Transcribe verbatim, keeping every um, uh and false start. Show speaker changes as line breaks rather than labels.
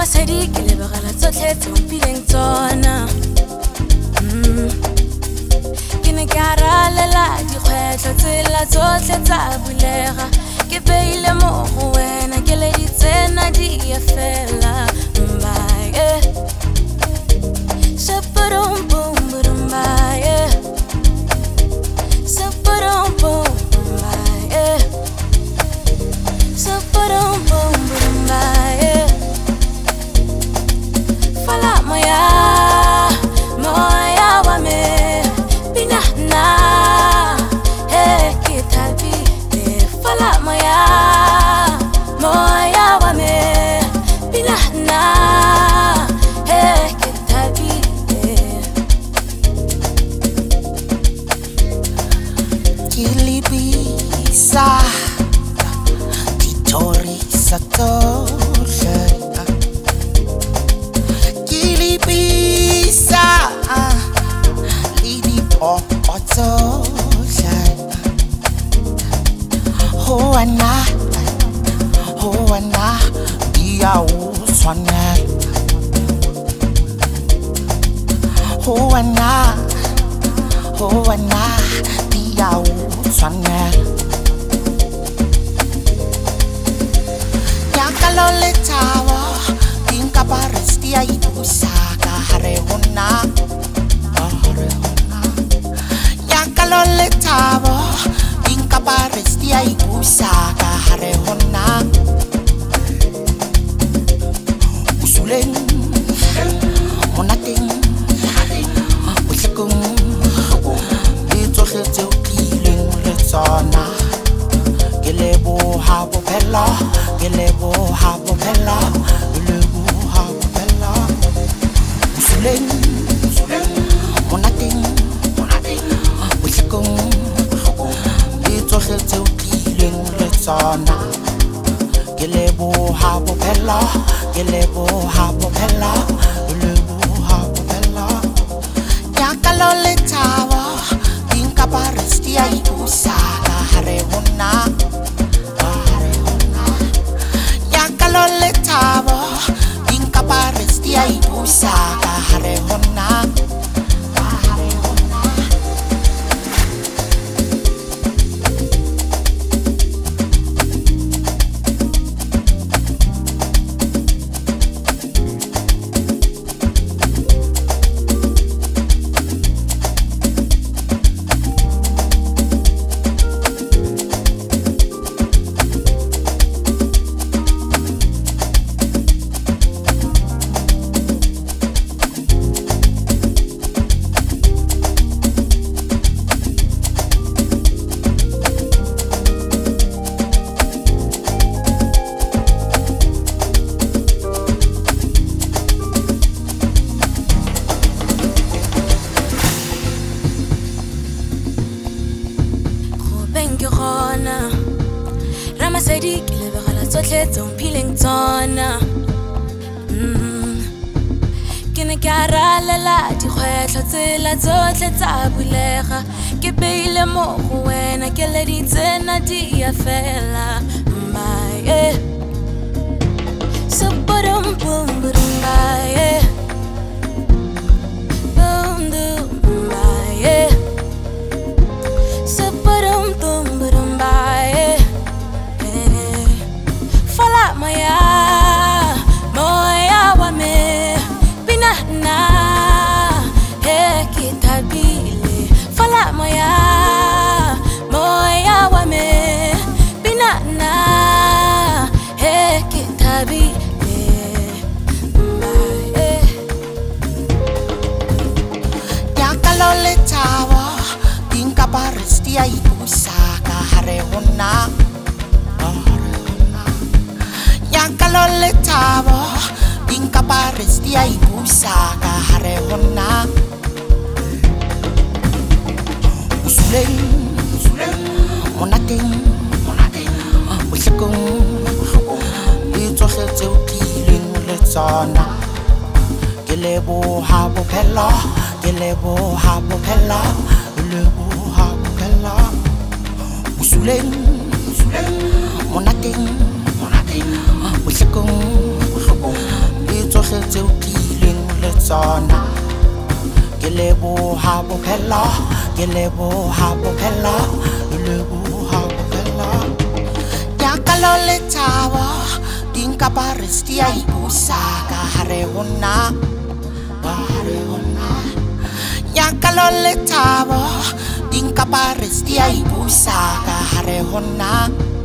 Ramasedi ke lebogela tsotlhe tse o mpileng tsona. Ke ne ke a ralela dikgwetlho tsela tsotlhe tsa bulega. Ke beile mo go wena ke le di tsena di a fela. Mbaye Shapadum boom boom mbaye Shapadum boom mbaye Shapadum boom boom mbaye Fala moya moya wa me bina na eh kitabi eh fala moya moya wa me bina na eh kitabi eh
Kilibisa Titori Satorja Kilibisa Lidi Opotorja Hoana Hoana Dia Uswanel Hoana Hoana Dia Uswanel Yakalole tawa Dinka baristia idusaka harehona harehona Yakalole tawa Dinka baristia idusaka harehona Usulen Monating Usikung Litsohletse ukileng letsona Gelebo habo phela Gelebo habo phela Gelebo habo phela Usuleng Monating Usikung Litsohletse ukileng letsona Gelebo habo phela Gelebo habo phela Gelebo habo phela Yakalole tawa Dinka baristia idusaka harehona harehona Yakalole tawa Dinka baristia idusaka harehona harehona
Ke gona Ramasedi ke lebogela tsotlhe tse o mpileng tsona. Ke ne ke a ralela dikgwetlho tsela tsotlhe tsa bulega. Ke beile mo go wena ke le di tsena di a fela. Mbaye Shapadum boom boom mbaye Boom boom mbaye Shapadum boom boom mbaye Fala moya moya wa me bina na eh kitabile Fala moya moya wa me bina na eh kitabile mbaye
Yakalole tawa Dinka baristia idusaka harehona harehona Yakalole tawa Dinka baristia idusaka harehona Usuleng Monating Usikung Litsohletse ukileng letsona Gelebo habo phela Gelebo habo phela Gelebo habo phela Usuleng Monating Usikung tsona. Ke leboha bophelo, ke leboha bophelo, ke leboha bophelo. Nyakalo le thabo di nkaparis di a ipusa ka hare ho nna, ka hare ho nna. Nyakalo le thabo di nkaparis di a ipusa ka hare ho nna.